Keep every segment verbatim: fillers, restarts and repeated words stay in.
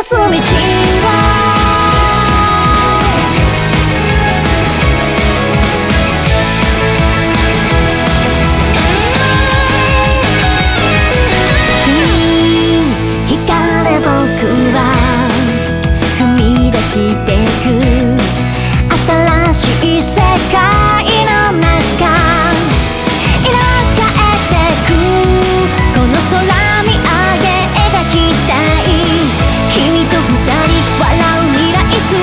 す道は新しい世界の中色変えてくこの空見上げ描きたい君と二人笑う未来図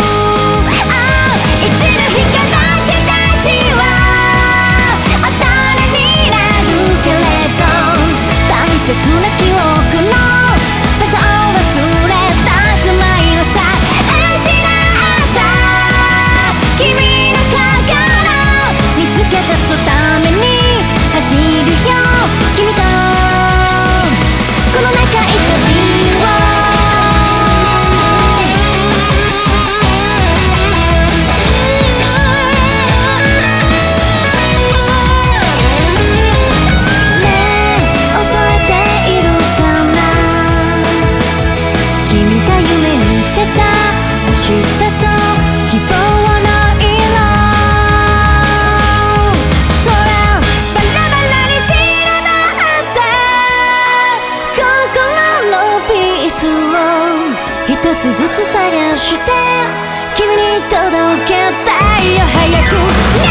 いつの日か僕たちは大人になるけれど大切な記憶の場所を忘れたくないのさ走るよ君とこの長い旅をねえ覚えているかな君が夢見てた明日と希望の色一つずつ探して君に届けたいよ早く